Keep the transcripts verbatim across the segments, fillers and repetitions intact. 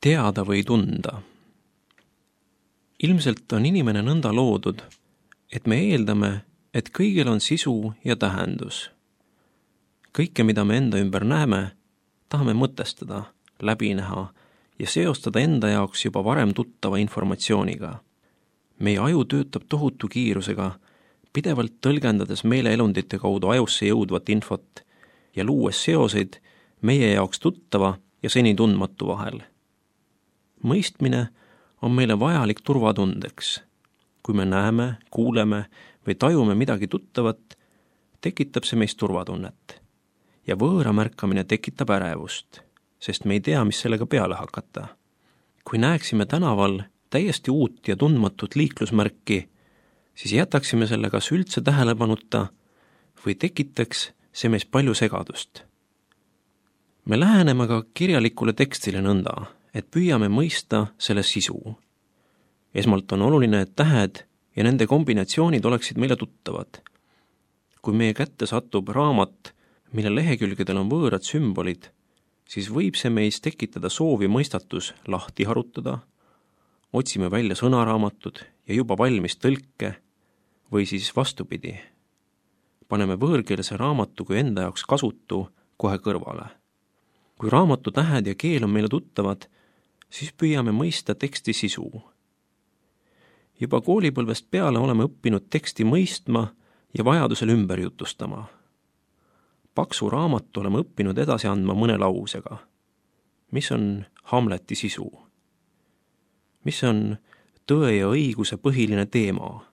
teada või tunda. Ilmselt on inimene nõnda loodud, et me eeldame, et kõigil on sisu ja tähendus. Kõike, mida me enda ümber näeme, tahame mõtestada, läbi näha ja seostada enda jaoks juba varem tuttava informatsiooniga. Meie aju töötab tohutu kiirusega, pidevalt tõlgendades meeleelundite kaudu ajusse jõudvat infot ja luues seoseid meie jaoks tuttava ja seni tundmatu vahel. Mõistmine on meile vajalik turvatundeks. Kui me näeme, kuuleme või tajume midagi tuttavat, tekitab see meist turvatunnet. Ja võõra märkamine tekitab ärevust, sest me ei tea, mis sellega peale hakata. Kui näeksime tänaval täiesti uut ja tundmatut liiklusmärki, siis jätaksime selle kas üldse tähelepanuta või tekitaks see meist palju segadust. Me läheneme ka kirjalikule tekstile nõnda, et püüame mõista selle sisu. Esmalt on oluline, et tähed ja nende kombinatsioonid oleksid meile tuttavad. Kui meie kätte satub raamat, mille lehekülgedel on võõrad sümbolid, siis võib see meis tekitada soovi mõistatus lahti harutada, otsime välja sõnaraamatud ja juba valmis tõlke või siis vastupidi. Paneme võõrkeelse raamatu kui enda jaoks kasutu kohe kõrvale. Kui raamatu tähed ja keel on meile tuttavad, siis püüame mõista teksti sisu. Juba koolipõlvest peale oleme õppinud teksti mõistma ja vajadusel ümber jutustama. Paksu raamatu oleme õppinud edasi andma mõne lausega. Mis on Hamleti sisu? Mis on tõe ja õiguse põhiline teema?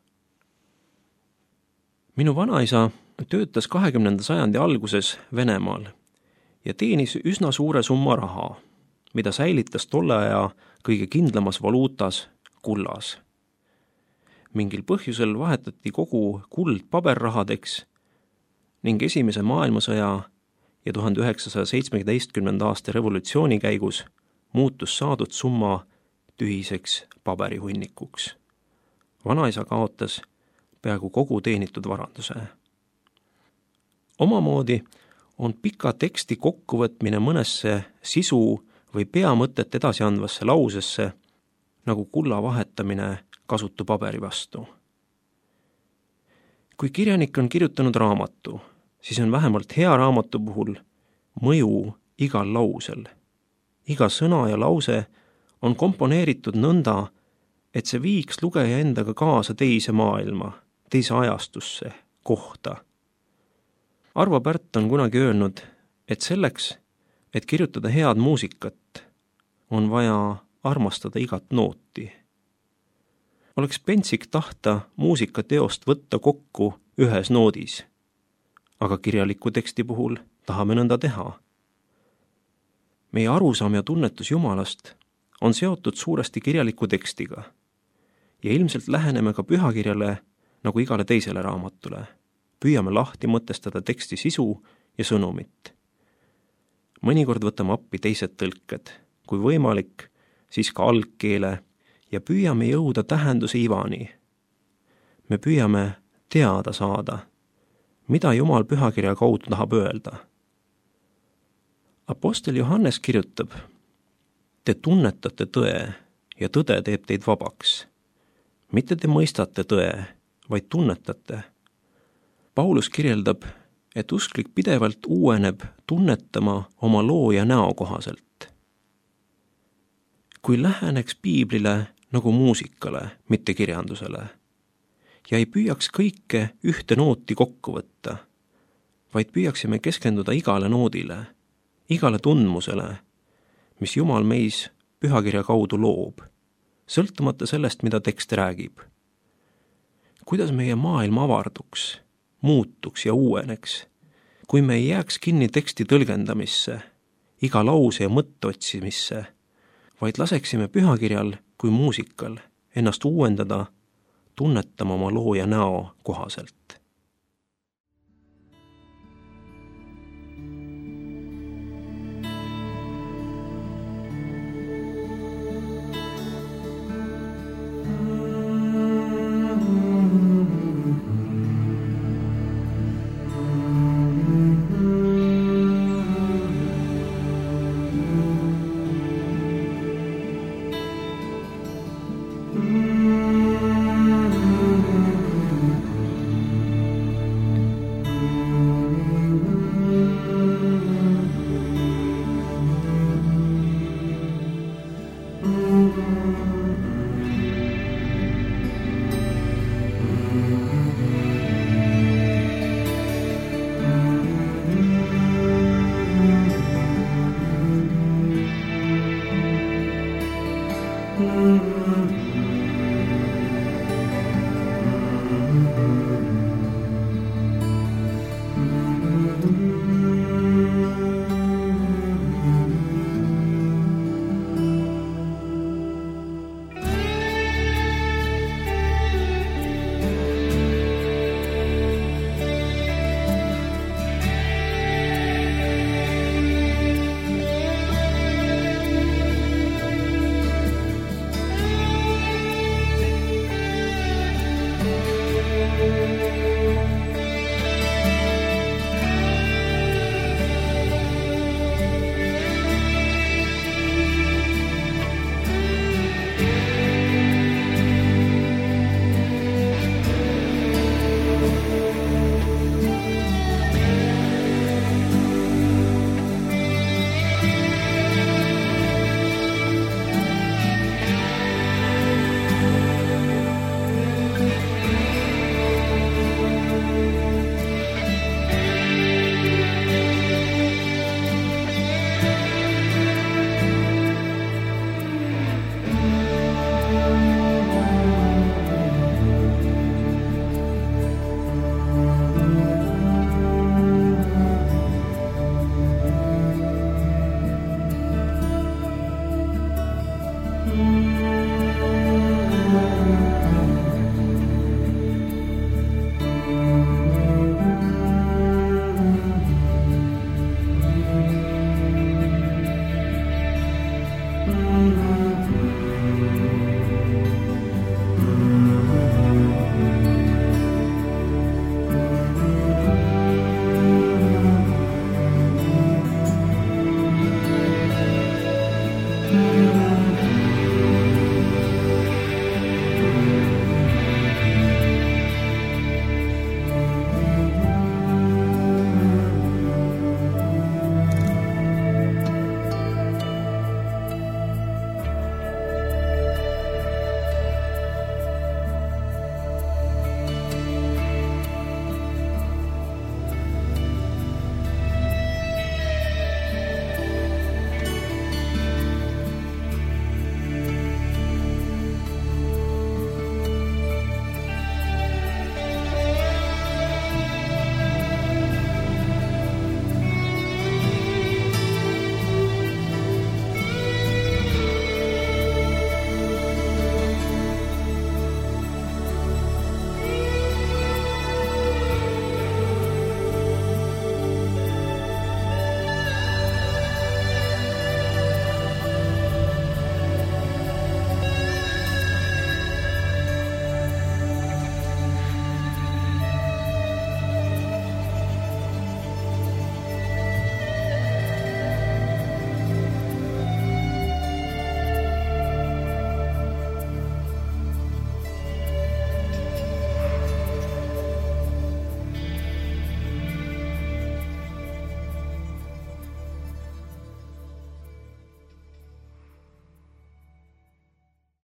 Minu vanaisa töötas kahekümnenda sajandi alguses Venemaal ja teenis üsna suure summa raha, mida säilitas tolle aja kõige kindlamas valuutas kullas. Mingil põhjusel vahetati kogu kuld paberrahadeks ning esimese maailmasõja ja tuhande üheksasaja seitsmeteistkümnenda aasta revolutsiooni käigus muutus saadud summa tühiseks paberihunnikuks. Vanaisa kaotas peaaegu kogu teenitud varanduse. Omamoodi on pika teksti kokkuvõtmine mõnesse sisu või peamõtet edasi andvasse lausesse, nagu kulla vahetamine kasutu paberi vastu. Kui kirjanik on kirjutanud raamatu, siis on vähemalt hea raamatu puhul mõju igal lausel. Iga sõna ja lause on komponeeritud nõnda, et see viiks lugeja endaga kaasa teise maailma, teise ajastusse, kohta. Arvo Pärt on kunagi öelnud, et selleks, et kirjutada head muusikat, on vaja armastada igat nooti. Oleks pentsik tahta muusikateost võtta kokku ühes noodis, aga kirjaliku teksti puhul tahame nõnda teha. Meie arusaam ja tunnetus Jumalast on seotud suuresti kirjaliku tekstiga ja ilmselt läheneme ka pühakirjale nagu igale teisele raamatule. Püüame lahti mõtestada teksti sisu ja sõnumit. Mõnikord võtame appi teised tõlked, kui võimalik, siis ka algkeele ja püüame jõuda tähenduse ivani. Me püüame teada saada, mida Jumal pühakirja kaudu tahab öelda. Apostel Johannes kirjutab, te tunnetate tõe ja tõde teeb teid vabaks. Mitte te mõistate tõe, vaid tunnetate. Paulus kirjeldab, et usklik pidevalt uueneb tunnetama oma looja näo kohaselt. Kui läheneks piiblile nagu muusikale, mitte kirjandusele, ja ei püüaks kõike ühte nooti kokku võtta, vaid püüaksime keskenduda igale noodile, igale tundmusele, mis Jumal meis pühakirja kaudu loob, sõltumata sellest, mida tekst räägib. Kuidas meie maailm avarduks, muutuks ja uueneks, kui me ei jääks kinni teksti tõlgendamisse, iga lause ja mõtte otsimisse, vaid laseksime pühakirjal kui muusikal ennast uuendada, tunnetama oma looja näo kohaselt. thank you